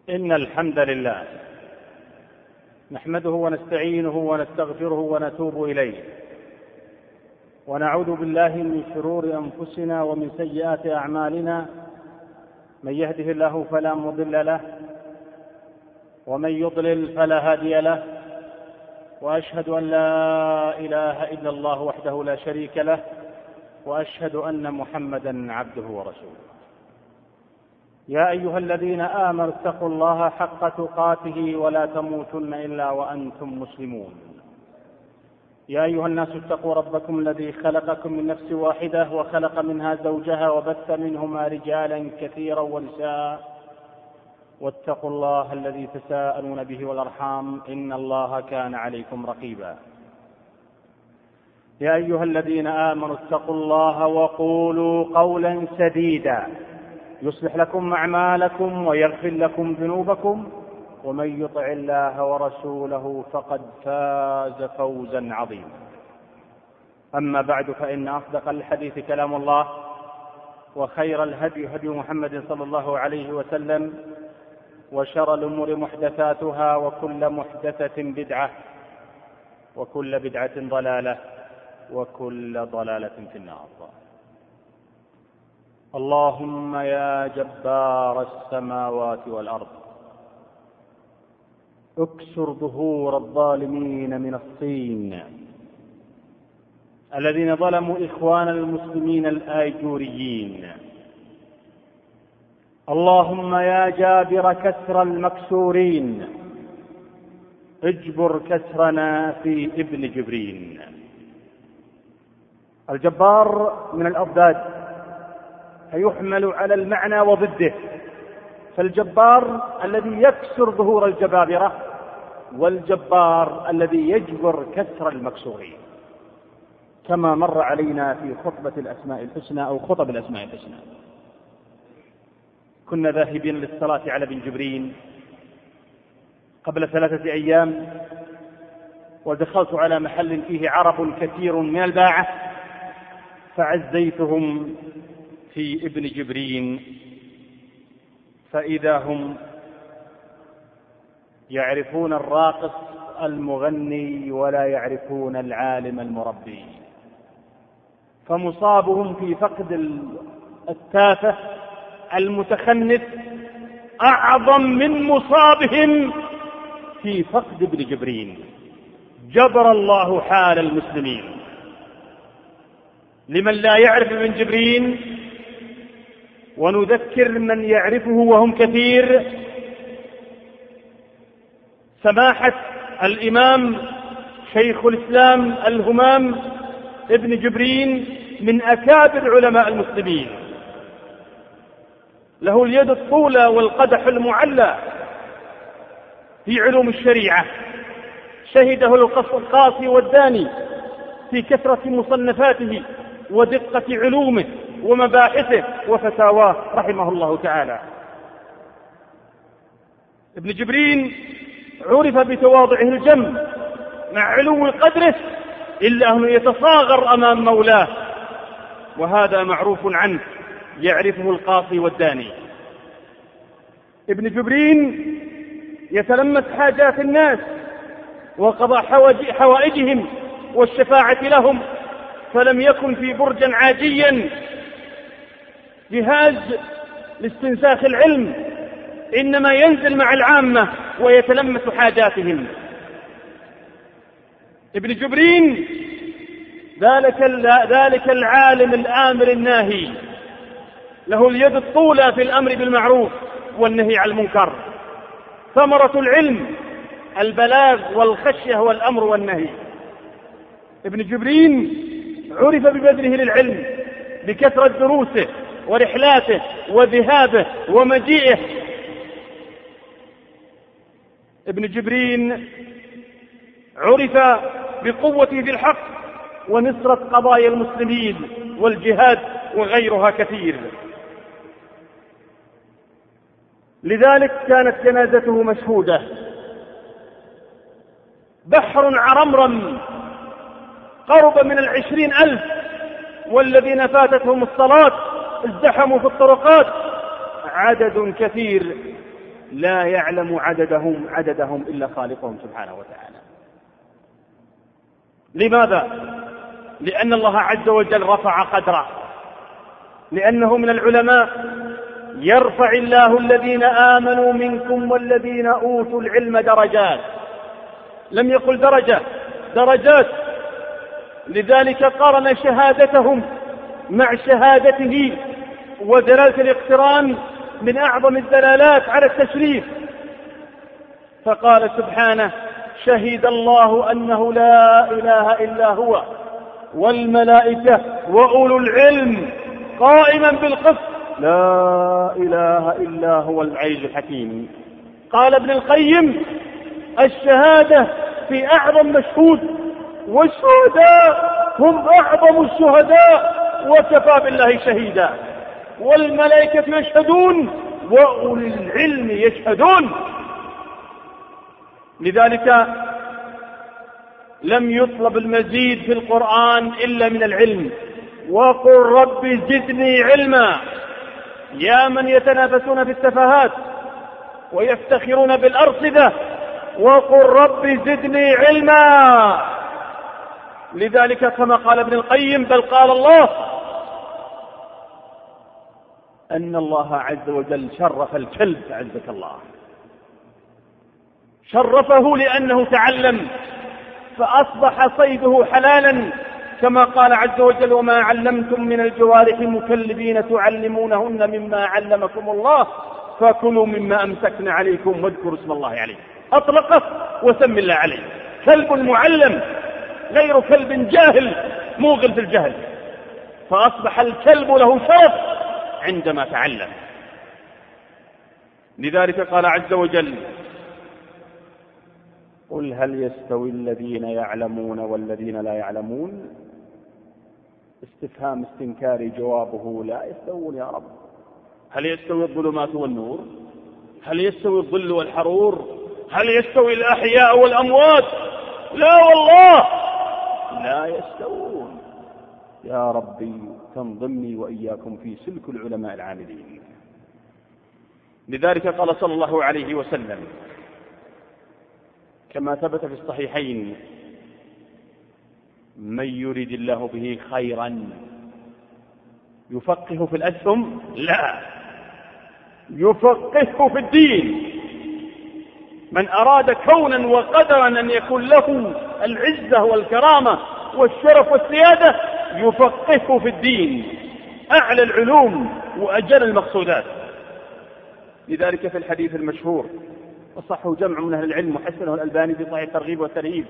إن الحمد لله نحمده ونستعينه ونستغفره ونتوب إليه، ونعوذ بالله من شرور أنفسنا ومن سيئات أعمالنا. من يهده الله فلا مضل له، ومن يضلل فلا هادي له، وأشهد أن لا إله إلا الله وحده لا شريك له، وأشهد أن محمدا عبده ورسوله. يا أيها الذين آمنوا اتقوا الله حق تقاته ولا تموتن إلا وأنتم مسلمون. يا أيها الناس اتقوا ربكم الذي خلقكم من نفس واحدة وخلق منها زوجها وبث منهما رجالا كثيرا ونساء، واتقوا الله الذي تساءلون به والأرحام إن الله كان عليكم رقيبا. يا أيها الذين آمنوا اتقوا الله وقولوا قولا سديدا يصلح لكم أعمالكم ويغفر لكم ذنوبكم، ومن يطع الله ورسوله فقد فاز فوزا عظيما. أما بعد، فإن أصدق الحديث كلام الله، وخير الهدي هدي محمد صلى الله عليه وسلم، وشر الأمور محدثاتها، وكل محدثة بدعة، وكل بدعة ضلالة، وكل ضلالة في النار. اللهم يا جبار السماوات والأرض، اكسر ظهور الظالمين من الصين الذين ظلموا إخوان المسلمين الآيجوريين. اللهم يا جابر كسر المكسورين، اجبر كسرنا في ابن جبرين. الجبار من الأضداد فيحمل على المعنى وضده، فالجبار الذي يكسر ظهور الجبابرة، والجبار الذي يجبر كسر المكسورين، كما مر علينا في خطبة الأسماء الحسنى أو خطب الأسماء الحسنى. كنا ذاهبين للصلاة على ابن جبرين قبل 3 أيام، ودخلت على محل فيه عرب كثير من الباعة، فعزيتهم في ابن جبرين، فإذا هم يعرفون الراقص المغني ولا يعرفون العالم المربي، فمصابهم في فقد التافه المتخنث أعظم من مصابهم في فقد ابن جبرين. جبر الله حال المسلمين. لمن لا يعرف ابن جبرين، ونذكر من يعرفه وهم كثير، سماحة الإمام شيخ الإسلام الهمام ابن جبرين من أكابر علماء المسلمين، له اليد الطولى والقدح المعلى في علوم الشريعة، شهده القاصي والداني في كثرة مصنفاته ودقة علومه ومباحثه وفتاواه رحمه الله تعالى. ابن جبرين عرف بتواضعه الجم مع علو قدره، إلا أنه يتصاغر أمام مولاه، وهذا معروف عنه، يعرفه القاصي والداني. ابن جبرين يتلمس حاجات الناس وقضاء حوائجهم والشفاعة لهم، فلم يكن في برجا عاجيا جهاز لاستنساخ العلم، إنما ينزل مع العامة ويتلمس حاجاتهم. ابن جبرين ذلك العالم الآمر الناهي، له اليد الطولى في الأمر بالمعروف والنهي عن المنكر. ثمرة العلم البلاغ والخشية والأمر والنهي. ابن جبرين عرف ببذله للعلم، بكثرة دروسه ورحلاته وذهابه ومجيئه. ابن جبرين عرف بقوته في الحق ونصرة قضايا المسلمين والجهاد وغيرها كثير. لذلك كانت جنازته مشهودة. بحر عرمرم قرب من 20,000، والذين فاتتهم الصلاة ازدحموا في الطرقات، عدد كثير لا يعلم عددهم إلا خالقهم سبحانه وتعالى. لماذا؟ لأن الله عز وجل رفع قدره، لأنه من العلماء يرفع الله الذين آمنوا منكم والذين أوتوا العلم درجات، لم يقل درجات. لذلك قارن شهادتهم مع شهادته، ودلالة الاقتران من أعظم الدلالات على التشريف. فقال سبحانه: شهد الله أنه لا إله إلا هو والملائكة وأولو العلم قائما بالقسط لا إله إلا هو العزيز الحكيم. قال ابن القيم: الشهادة في أعظم مشهود، والشهداء هم أعظم الشهداء، وكفى بالله شهيدا. والملائكة يشهدون وأولي العلم يشهدون. لذلك لم يطلب المزيد في القرآن إلا من العلم. وقل رب زدني علما. يا من يتنافسون في التفاهات ويفتخرون بالأرصدة، وقل رب زدني علما. لذلك كما قال ابن القيم: بل قال الله أن الله عز وجل شرف الكلب، عزك الله، شرفه لأنه تعلم فأصبح صيده حلالا، كما قال عز وجل: وما علمتم من الجوارح مكلبين تعلمونهن مما علمكم الله فكلوا مما أمسكن عليكم واذكروا اسم الله عليه. أطلقه وسم الله عليه. كلب معلم غير كلب جاهل موغل في الجهل، فأصبح الكلب له شرف عندما تعلم. لذلك قال عز وجل: قل هل يستوي الذين يعلمون والذين لا يعلمون؟ استفهام استنكاري، جوابه: لا يستوون يا رب. هل يستوي الظلمات والنور؟ هل يستوي الظل والحرور؟ هل يستوي الأحياء والأموات؟ لا والله لا يستوون. يا ربي تنضمني وإياكم في سلك العلماء العاملين. لذلك قال صلى الله عليه وسلم كما ثبت في الصحيحين: من يريد الله به خيرا يفقهه في الأسهم، لا يفقهه في الدين. من أراد كونا وقدرا أن يكون له العزة والكرامة والشرف والسيادة يفقهه في الدين، أعلى العلوم وأجل المقصودات. لذلك في الحديث المشهور وصحه جمع من أهل العلم وحسنه الألباني في صحيح الترغيب والترهيب: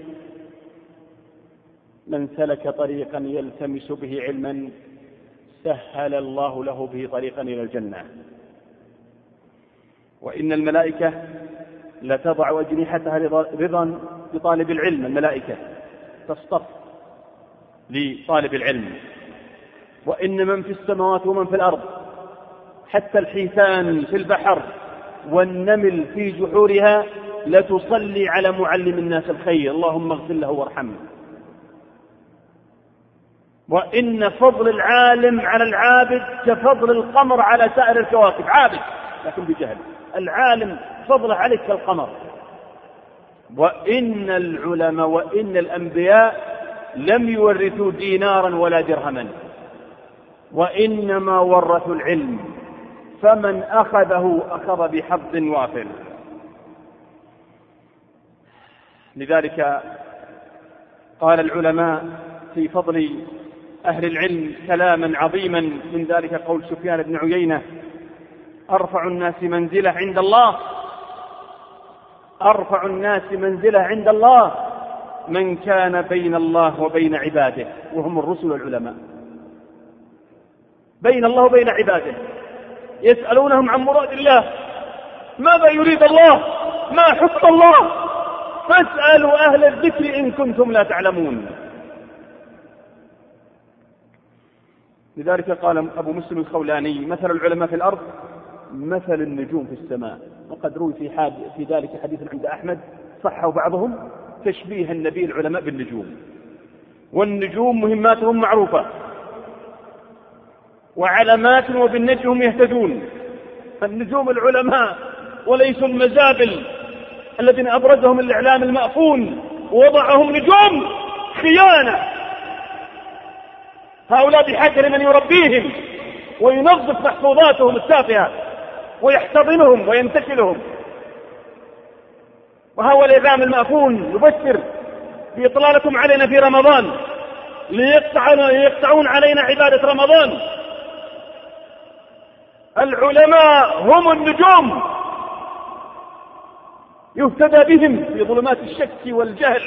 من سلك طريقا يلتمس به علما سهل الله له به طريقا إلى الجنة. وإن الملائكة لتضع أجنحتها رضا لطالب العلم. الملائكة تصطف لطالب العلم. وإن من في السماوات ومن في الأرض، حتى الحيتان في البحر والنمل في جحورها، لتصلي على معلم الناس الخير، اللهم اغفر له وارحمه. وإن فضل العالم على العابد كفضل القمر على سائر الكواكب. عابد لكن بجهل، العالم فضله عليك كالقمر. وإن العلماء وإن الأنبياء لم يورثوا دينارا ولا درهما، وإنما ورثوا العلم، فمن أخذه أخذ بحظ وافر. لذلك قال العلماء في فضل أهل العلم كلاما عظيما، من ذلك قول سفيان بن عيينة: أرفع الناس منزلة عند الله، أرفع الناس منزلة عند الله من كان بين الله وبين عباده، وهم الرسل والعلماء. بين الله وبين عباده يسألونهم عن مراد الله، ماذا يريد الله، ما حكم الله، فاسألوا أهل الذكر إن كنتم لا تعلمون. لذلك قال أبو مسلم الخولاني: مثل العلماء في الأرض مثل النجوم في السماء. وقد روي في ذلك حديث عند أحمد صحه بعضهم تشبيه النبي العلماء بالنجوم. والنجوم مهماتهم معروفة وعلامات، وبالنجم هم يهتدون. فالنجوم العلماء وليسوا المزابل الذين أبرزهم الإعلام المأفون ووضعهم نجوم خيانة. هؤلاء بحاجة لمن يربيهم وينظف محفوظاتهم التافهة ويحتضنهم وينتشلهم. وهو الإعلام المأفون يبشر بإطلالكم علينا في رمضان ليقطعون علينا عبادة رمضان. العلماء هم النجوم يهتدى بهم في ظلمات الشك والجهل.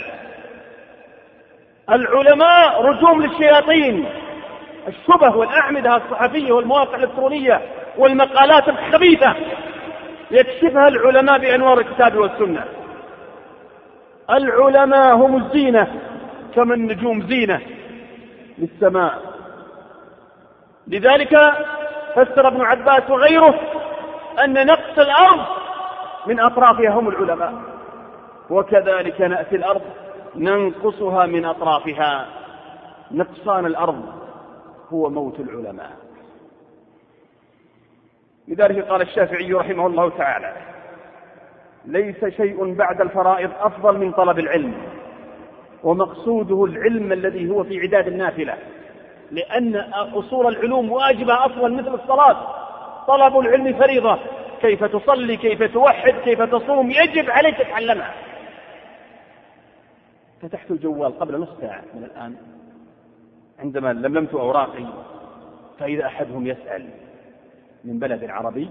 العلماء رجوم للشياطين، الشبه والأعمدة الصحفية والمواقع الإلكترونية والمقالات الخبيثة يكشفها العلماء بأنوار الكتاب والسنة. العلماء هم الزينة كما النجوم زينة للسماء. لذلك فسر ابن عباس وغيره أن نقص الأرض من أطرافها هم العلماء، وكذلك نأتي الأرض ننقصها من أطرافها. نقصان الأرض هو موت العلماء. لذلك قال الشافعي رحمه الله تعالى: ليس شيء بعد الفرائض أفضل من طلب العلم، ومقصوده العلم الذي هو في عداد النافلة، لأن أصول العلوم واجبة أفضل مثل الصلاة. طلب العلم فريضة، كيف تصلي، كيف توحد، كيف تصوم، يجب عليك تتعلمها. فتحت الجوال قبل نصف ساعة من الآن عندما لملمت أوراقي، فإذا أحدهم يسأل من بلد عربي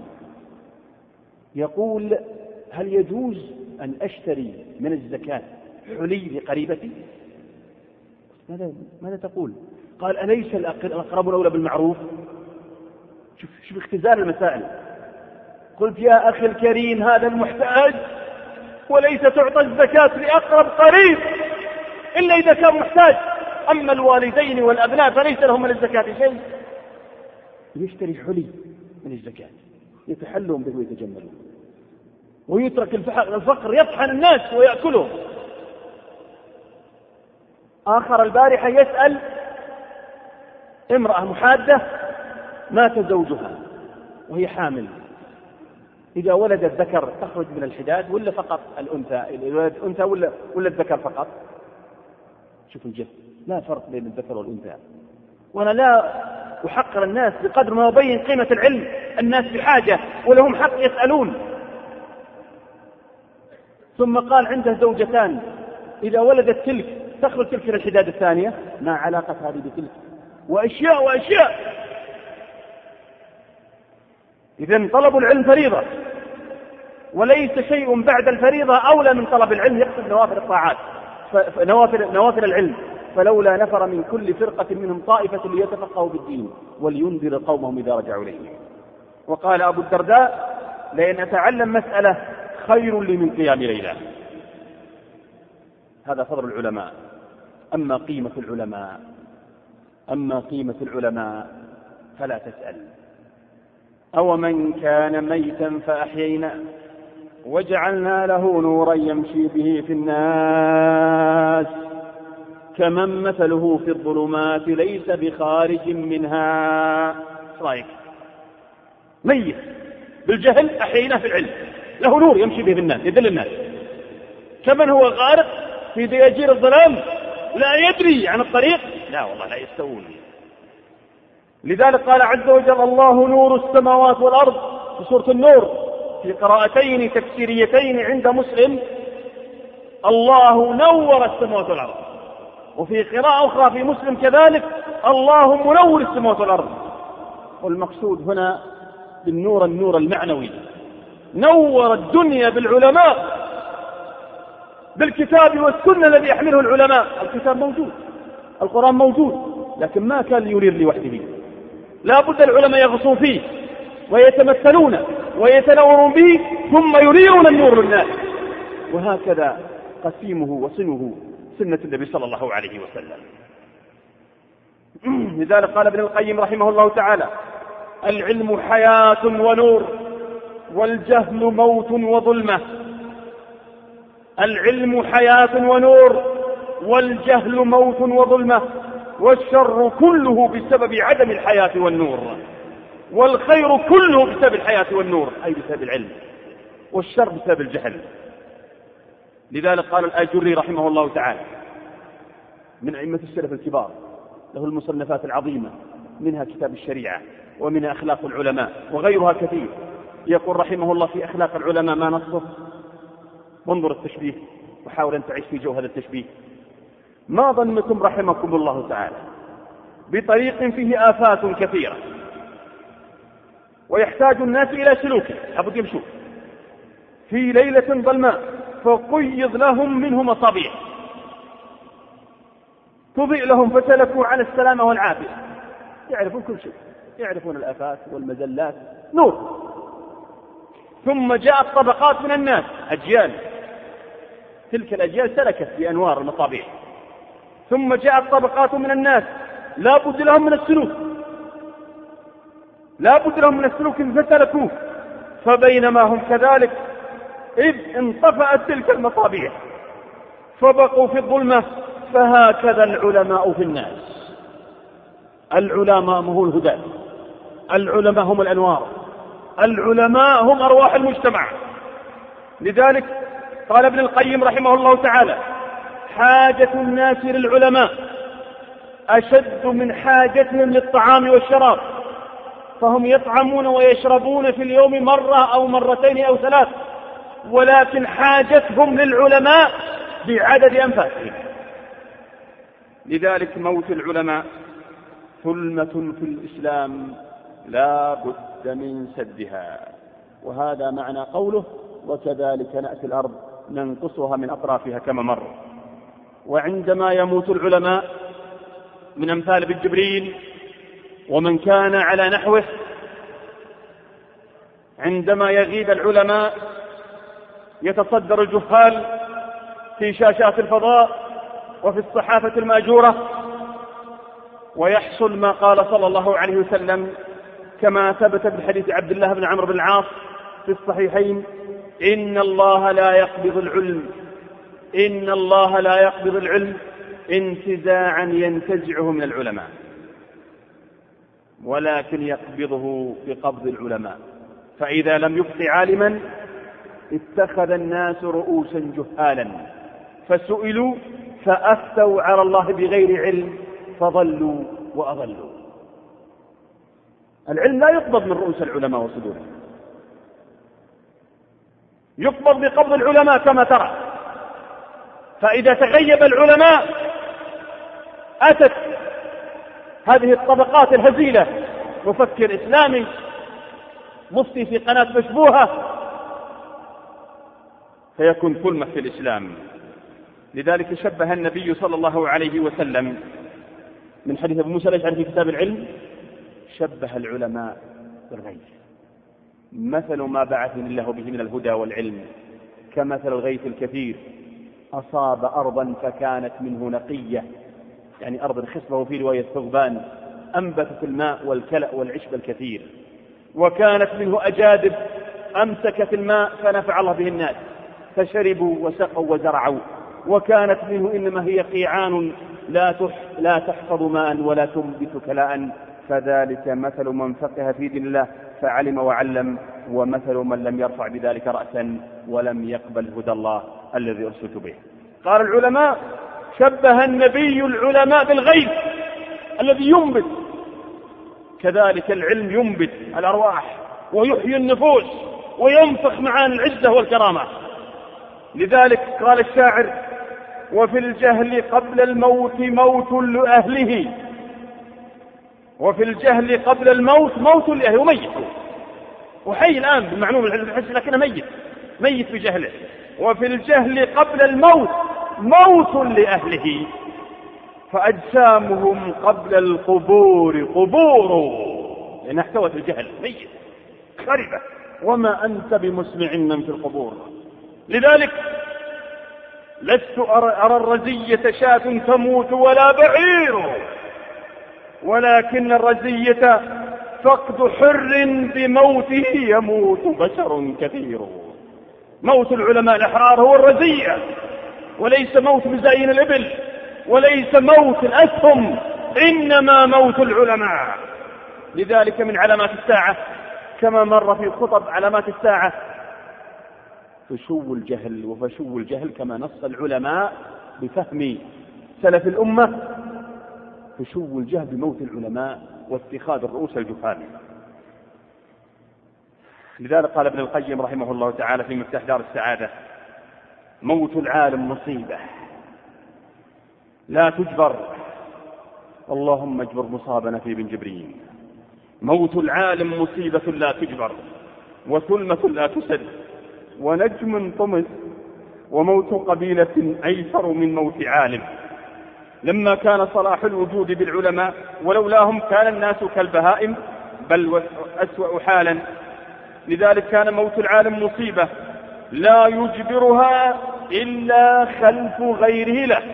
يقول: هل يجوز أن أشتري من الزكاة حلي لقريبتي؟ ماذا تقول؟ قال: أليس الأقربون أولى بالمعروف؟ شوف اختزال المسائل. قلت: يا أخي الكريم، هذا المحتاج، وليس تعطى الزكاة لأقرب قريب إلا إذا كان محتاج. أما الوالدين والأبناء فليس لهم من الزكاة شيء. يشتري حلي من الزكاة يتحلون به ويتجملون، ويترك الفقر يطحن الناس ويأكلهم. آخر البارحة يسأل امرأة محادة مات زوجها وهي حامل، إذا ولدت ذكر تخرج من الحداد ولا فقط الأنثى ولا الذكر فقط؟ شوف الجهل، لا فرق بين الذكر والأنثى. وأنا لا أحقر الناس بقدر ما أبين قيمة العلم. الناس بحاجة ولهم حق يسألون. ثم قال عنده زوجتان، إذا ولدت تلك تخرج تلك من الحداد الثانية، ما علاقة هذه بتلك؟ وأشياء. إذن طلب العلم فريضة، وليس شيء بعد الفريضة أولى من طلب العلم. يقصد نوافل الطاعات، نوافل العلم. فلولا نفر من كل فرقة منهم طائفة ليتفقهوا بالدين ولينذر قومهم إذا رجعوا إليهم. وقال أبو الدرداء: لأن أتعلم مسألة خير لي من قيام ليلة. هذا فضل العلماء. أما قيمة العلماء فلا تسأل. أو من كان ميتا فأحيينا وجعلنا له نورا يمشي به في الناس كمن مثله في الظلمات ليس بخارج منها. رأيك ميت بالجهل أحييناه في العلم، له نور يمشي به في الناس يدل الناس، كمن هو غارق في دياجير الظلام لا يدري عن الطريق. لا والله لا يستوون. لذلك قال عز وجل: الله نور السماوات والأرض في سورة النور، في قراءتين تفسيريتين عند مسلم: الله نور السماوات والأرض. وفي قراءة أخرى في مسلم كذلك: الله منور السماوات والأرض. والمقصود هنا بالنور النور المعنوي. نور الدنيا بالعلماء، بالكتاب والسنة الذي يحمله العلماء. الكتاب موجود، القرآن موجود، لكن ما كان ينير لوحده، لا بد العلماء يغصون فيه ويتمثلون ويتنورون به ثم ينيرون النور للناس. وهكذا قسيمه وصنه سنة النبي صلى الله عليه وسلم. لذلك قال ابن القيم رحمه الله تعالى: العلم حياة ونور، والجهل موت وظلمة. العلم حياة ونور، والجهل موت وظلمة، والشر كله بسبب عدم الحياة والنور، والخير كله بسبب الحياة والنور، أي بسبب العلم. والشر بسبب الجهل. لذلك قال الآجري رحمه الله تعالى من أئمة السلف الكبار، له المصنفات العظيمة، منها كتاب الشريعة ومنها أخلاق العلماء وغيرها كثير. يقول رحمه الله في أخلاق العلماء ما نصه، وانظر التشبيه وحاول أن تعيش في جو هذا التشبيه. ما ظنكم رحمكم الله تعالى بطريق فيه آفات كثيرة ويحتاج الناس إلى سلوكه، لابد يمشوا في ليلة ظلماء فقيض لهم منه مصابيح تضيء لهم فسلكوا على السلامة والعافية، يعرفون كل شيء، يعرفون الآفات والمزلات، نور. ثم جاءت طبقات من الناس، أجيال، تلك الأجيال سلكت بأنوار المصابيح. ثم جاءت طبقات من الناس لا بد لهم من السلوك، لا بد لهم من السلوك فسلكوه. فبينما هم كذلك إذ انطفأت تلك المصابيح فبقوا في الظلمة. فهكذا العلماء في الناس، العلماء هم الهدى، العلماء هم الأنوار، العلماء هم أرواح المجتمع. لذلك قال ابن القيم رحمه الله تعالى: حاجة الناس للعلماء أشد من حاجتهم للطعام والشراب، فهم يطعمون ويشربون في اليوم مرة أو مرتين أو ثلاث، ولكن حاجتهم للعلماء بعدد أنفاسهم. لذلك موت العلماء ثلمة في الإسلام لا بد من سدها. وهذا معنى قوله: وكذلك نأتي الأرض ننقصها من أطرافها كما مر. وعندما يموت العلماء من أمثال ابن جبريل ومن كان على نحوه، عندما يغيب العلماء يتصدر الجهال في شاشات الفضاء وفي الصحافة المأجورة، ويحصل ما قال صلى الله عليه وسلم كما ثبت بحديث عبد الله بن عمرو بن العاص في الصحيحين: إن الله لا يقبض العلم، إن الله لا يقبض العلم انتزاعا ينتزعه من العلماء، ولكن يقبضه بقبض العلماء. فإذا لم يبق عالما اتخذ الناس رؤوسا جهالا فسئلوا فأفتوا على الله بغير علم فضلوا وأضلوا. العلم لا يقبض من رؤوس العلماء وصدورهم، يقبض بقبض العلماء كما ترى. فإذا تغيب العلماء أتت هذه الطبقات الهزيلة، مفكر إسلامي، مفتي في قناة مشبوهة، فيكون ثلمة في الإسلام. لذلك شبه النبي صلى الله عليه وسلم من حديث أبو موسى الأشعري في كتاب العلم، شبه العلماء بالغيث، مثل ما بعثني الله به من الهدى والعلم كمثل الغيث الكثير أصاب أرضا فكانت منه نقية، يعني أرض خصبة، وفي رواية ثغبان، أنبتت الماء والكلأ والعشب الكثير. وكانت منه أجادب أمسكت الماء فنفع الله به الناس فشربوا وسقوا وزرعوا. وكانت منه إنما هي قيعان لا تحفظ ماء ولا تنبت كلاء. فذلك مثل من فقه في دين الله فعلم وعلم، ومثل من لم يرفع بذلك رأسا ولم يقبل هدى الله الذي أرسلت به. قال العلماء: شبه النبي العلماء بالغيث الذي ينبت، كذلك العلم ينبت الأرواح ويحيي النفوس وينفخ معاني العزة والكرامة. لذلك قال الشاعر: وفي الجهل قبل الموت موت لأهله، وفي الجهل قبل الموت موت لأهله، وميت، وحي الآن بالمعلوم الحس لكنه ميت بجهله. وفي الجهل قبل الموت موت لأهله، فأجسامهم قبل القبور قبور، لأن احتوت الجهل، ميت خربة، وما أنت بمسمع من في القبور. لذلك لست أرى الرزية شاة تموت ولا بعير، ولكن الرزية فقد حر بموته يموت بشر كثير. موت العلماء الأحرار هو الرزية، وليس موت مزاين الإبل، وليس موت الأسهم، إنما موت العلماء. لذلك من علامات الساعة كما مر في خطب علامات الساعة فشو الجهل وفشو الجهل كما نص العلماء بفهم سلف الأمة، فشو الجهل بموت العلماء واتخاذ الرؤوس الجهال. لذلك قال ابن القيم رحمه الله تعالى في مفتاح دار السعادة: موت العالم مصيبة لا تجبر، اللهم اجبر مصابنا في بن جبرين. موت العالم مصيبة لا تجبر، وثلمة لا تسد، ونجم طمس، وموت قبيلة أيسر من موت عالم. لما كان صلاح الوجود بالعلماء ولولاهم كان الناس كالبهائم بل أسوأ حالا. لذلك كان موت العالم مصيبة لا يجبرها إلا خلف غيره له.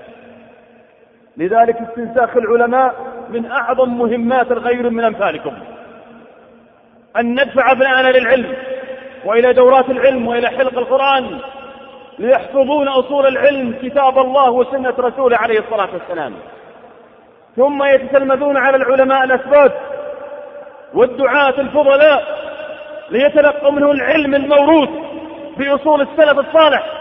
لذلك استنساخ العلماء من أعظم مهمات الغير من أمثالكم، أن ندفع أبناءنا للعلم وإلى دورات العلم وإلى حلق القرآن ليحفظون أصول العلم كتاب الله وسنة رسوله عليه الصلاة والسلام، ثم يتتلمذون على العلماء الأثبات والدعاة الفضلاء ليتلقوا منه العلم الموروث بأصول السلف الصالح،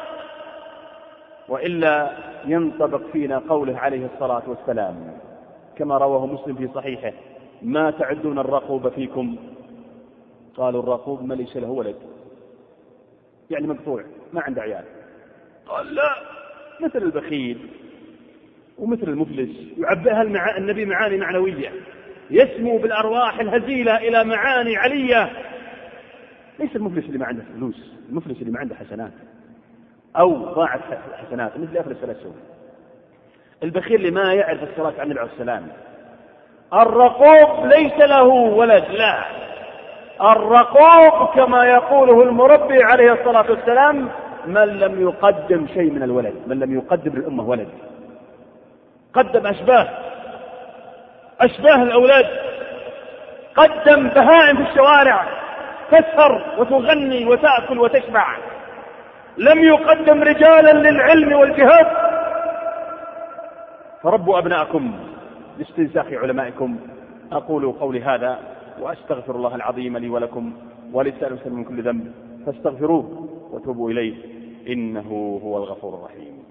وإلا ينطبق فينا قوله عليه الصلاة والسلام كما رواه مسلم في صحيحه: ما تعدون الرقوب فيكم؟ قالوا: الرقوب من ليس له ولد، يعني مقطوع ما عنده عيال. قال: لا، مثل البخيل ومثل المفلس. يعبئها النبي معاني معنوية، يسمو بالأرواح الهزيلة إلى معاني علية. ليس المفلس اللي ما عنده فلوس، المفلس اللي ما عنده حسنات أو ضاعت حسنات مثل أفلس الأسود. البخيل اللي ما يعرف الصلاة عن النبي عليه السلام. الرقوب ليس له ولد، لا، الرقوب كما يقوله المربي عليه الصلاة والسلام: من لم يقدم شيء من الولد، من لم يقدم للأمة ولد. قدم أشباه الأولاد، قدم بهائم في الشوارع تسهر وتغني وتأكل وتشبع، لم يقدم رجالا للعلم والجهاد. فربوا أبناءكم لاستنساخ علمائكم. أقول قولي هذا وأستغفر الله العظيم لي ولكم ولسائر المسلمين من كل ذنب، فاستغفروه وتوبوا إليه إنه هو الغفور الرحيم.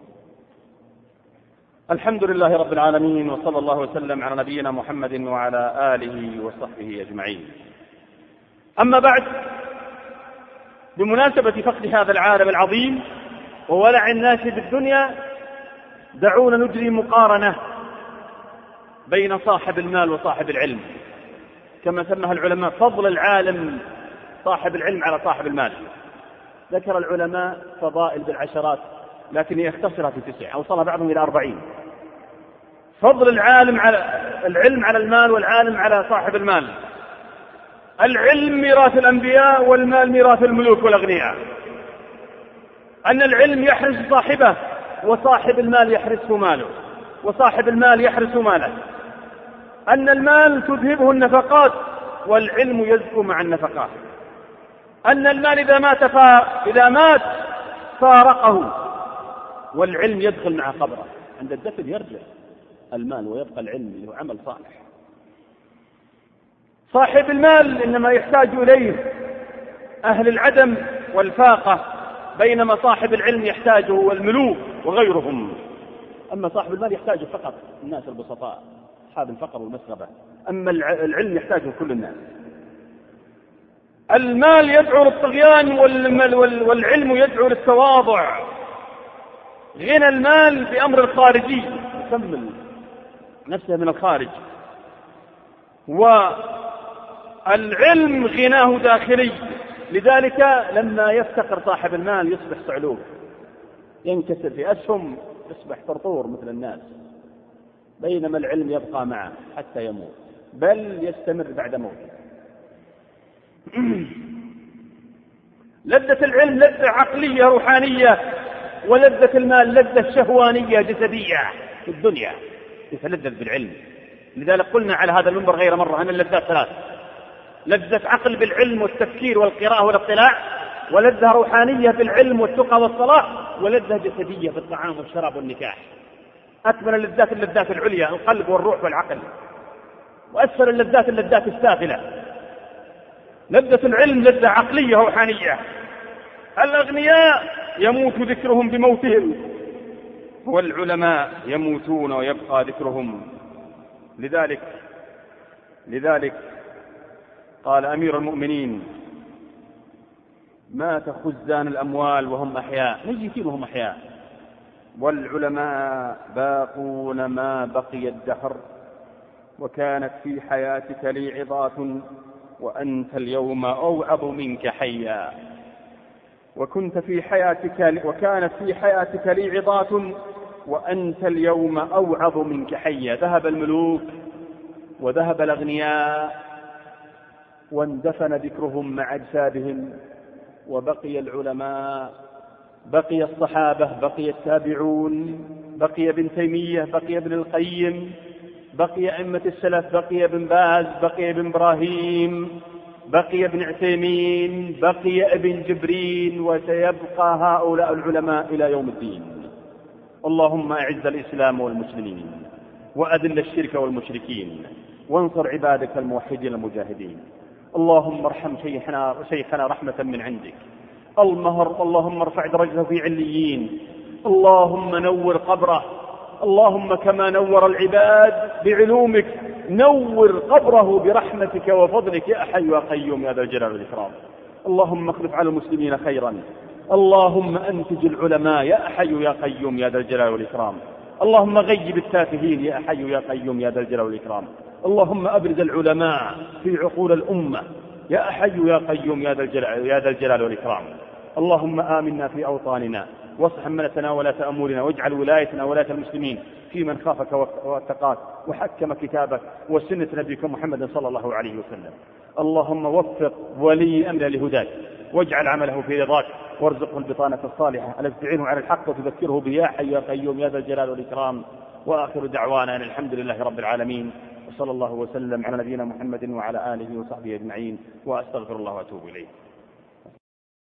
الحمد لله رب العالمين، وصلى الله وسلم على نبينا محمد وعلى آله وصحبه أجمعين. أما بعد، بمناسبة فقد هذا العالم العظيم وولع الناس بالدنيا، دعونا نجري مقارنة بين صاحب المال وصاحب العلم، كما سماها العلماء فضل العالم صاحب العلم على صاحب المال. ذكر العلماء فضائل بالعشرات، لكن يختصرها في 9، أوصلها بعضهم إلى 40. فضل العالم على العلم على المال، والعالم على صاحب المال. العلم ميراث الأنبياء، والمال ميراث الملوك والأغنياء. أن العلم يحرس صاحبه، وصاحب المال يحرسه ماله، وصاحب المال يحرس ماله. أن المال تذهبه النفقات، والعلم يزكو مع النفقات. أن المال إذا مات فارقه، والعلم يدخل مع قبره. عند الدفن يرجع المال ويبقى العلم اللي هو عمل صالح. صاحب المال إنما يحتاج إليه أهل العدم والفاقة، بينما صاحب العلم يحتاجه الملوك وغيرهم. أما صاحب المال يحتاجه فقط الناس البسطاء أصحاب الفقر والمسغبة، أما العلم يحتاجه كل الناس. المال يدعو للطغيان، والعلم يدعو للتواضع. غنى المال بأمر الخارجي، يكمل نفسه من الخارج، والعلم غناه داخلي. لذلك لما يفتقر صاحب المال يصبح صعلوك، ينكسر في أسهم، يصبح طرطور مثل الناس، بينما العلم يبقى معه حتى يموت، بل يستمر بعد موته. لذة العلم لذة عقلية روحانية، ولذة المال لذة شهوانية جسدية في الدنيا، يتلذذ بالعلم. لذلك قلنا على هذا المنبر غير مرة أن اللذات 3: لذة عقل بالعلم والتفكير والقراءة والاطلاع، ولذة روحانية بالعلم والتقى والصلاح، ولذة جسدية بالطعام والشراب والنكاح. أكمل اللذات اللذات العليا، القلب والروح والعقل، وأسفل اللذات السافلة. لذة العلم لذة عقلية روحانية. الأغنياء يموت ذكرهم بموتهم، والعلماء يموتون ويبقى ذكرهم. لذلك قال أمير المؤمنين: مات خزان الأموال وهم أحياء، ميتين وهم أحياء، والعلماء باقون ما بقي الدهر. وكانت في حياتك لي عظات وأنت اليوم أوعظ منك حيا. وكانت في حياتك لي عظات وأنت اليوم أوعظ منك حيا. ذهب الملوك وذهب الأغنياء واندفن ذكرهم مع أجسادهم، وبقي العلماء، بقي الصحابة، بقي التابعون، بقي ابن تيمية، بقي ابن القيم، بقي أئمة السلف، بقي ابن باز، بقي ابن إبراهيم، بقي ابن عثيمين، بقي ابن جبرين، وسيبقى هؤلاء العلماء إلى يوم الدين. اللهم أعز الإسلام والمسلمين، وأذل الشرك والمشركين، وانصر عبادك الموحدين المجاهدين. اللهم ارحم شيخنا رحمة من عندك. اللهم ارفع درجته في عليين. اللهم نور قبره. اللهم كما نور العباد بعلومك نور قبره برحمتك وفضلك يا حي يا قيوم يا ذا الجلال والإكرام. اللهم اخلف على المسلمين خيرا. اللهم أنتج العلماء يا حي يا قيوم يا ذا الجلال والإكرام. اللهم غيب التافهين يا حي يا قيوم يا ذا الجلال والإكرام. اللهم أبرز العلماء في عقول الأمة يا حي يا قيوم يا ذا الجلال والإكرام. اللهم آمنا في أوطاننا، واصلح أمنتنا ولاة أمورنا، واجعل ولايتنا ولاة المسلمين في من خافك واتقاك وحكم كتابك وسنة نبيك محمد صلى الله عليه وسلم. اللهم وفق ولي أمر لهداك، واجعل عمله في رضاك، وارزقه البطانة الصالحة التي تعينه على الحق وتذكره به يا حي يا قيوم يا ذا الجلال والإكرام. وآخر دعوانا أن الحمد لله رب العالمين، وصلى الله وسلم على نبينا محمد وعلى آله وصحبه أجمعين، وأستغفر الله وأتوب إليه.